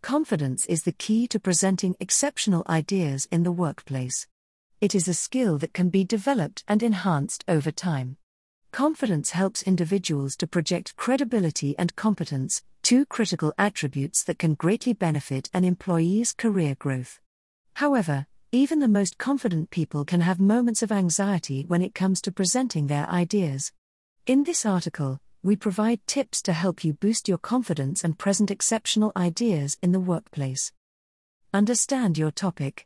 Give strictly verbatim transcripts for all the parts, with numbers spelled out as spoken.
Confidence is the key to presenting exceptional ideas in the workplace. It is a skill that can be developed and enhanced over time. Confidence helps individuals to project credibility and competence, two critical attributes that can greatly benefit an employee's career growth. However, even the most confident people can have moments of anxiety when it comes to presenting their ideas. In this article, we provide tips to help you boost your confidence and present exceptional ideas in the workplace. Understand your topic.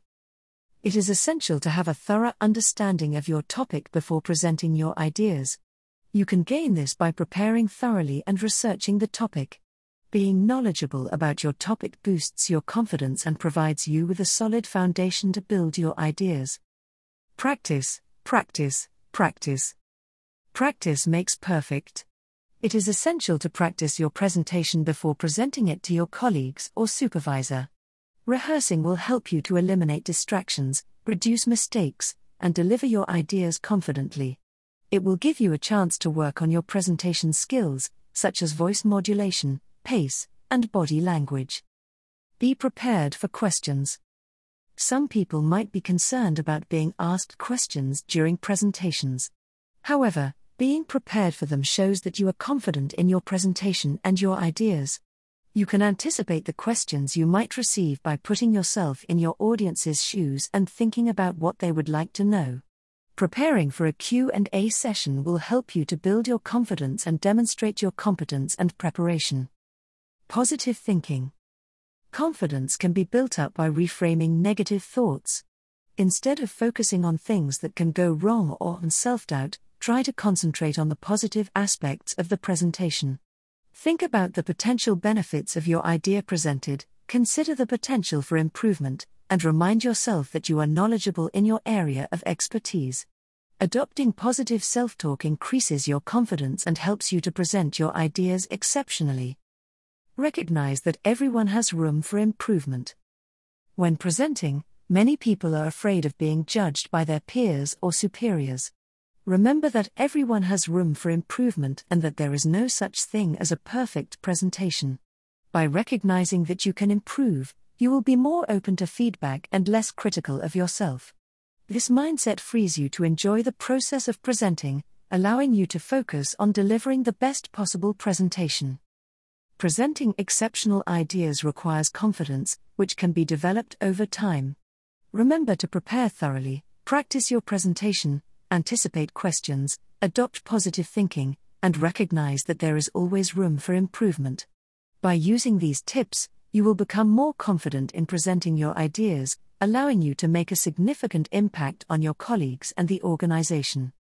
It is essential to have a thorough understanding of your topic before presenting your ideas. You can gain this by preparing thoroughly and researching the topic. Being knowledgeable about your topic boosts your confidence and provides you with a solid foundation to build your ideas. Practice, practice, practice. Practice makes perfect. It is essential to practice your presentation before presenting it to your colleagues or supervisor. Rehearsing will help you to eliminate distractions, reduce mistakes, and deliver your ideas confidently. It will give you a chance to work on your presentation skills, such as voice modulation, pace, and body language. Be prepared for questions. Some people might be concerned about being asked questions during presentations. However, being prepared for them shows that you are confident in your presentation and your ideas. You can anticipate the questions you might receive by putting yourself in your audience's shoes and thinking about what they would like to know. Preparing for a Q and A session will help you to build your confidence and demonstrate your competence and preparation. Positive thinking. Confidence can be built up by reframing negative thoughts. Instead of focusing on things that can go wrong or on self-doubt, try to concentrate on the positive aspects of the presentation. Think about the potential benefits of your idea presented, consider the potential for improvement, and remind yourself that you are knowledgeable in your area of expertise. Adopting positive self-talk increases your confidence and helps you to present your ideas exceptionally. Recognize that everyone has room for improvement. When presenting, many people are afraid of being judged by their peers or superiors. Remember that everyone has room for improvement and that there is no such thing as a perfect presentation. By recognizing that you can improve, you will be more open to feedback and less critical of yourself. This mindset frees you to enjoy the process of presenting, allowing you to focus on delivering the best possible presentation. Presenting exceptional ideas requires confidence, which can be developed over time. Remember to prepare thoroughly, practice your presentation, anticipate questions, adopt positive thinking, and recognize that there is always room for improvement. By using these tips, you will become more confident in presenting your ideas, allowing you to make a significant impact on your colleagues and the organization.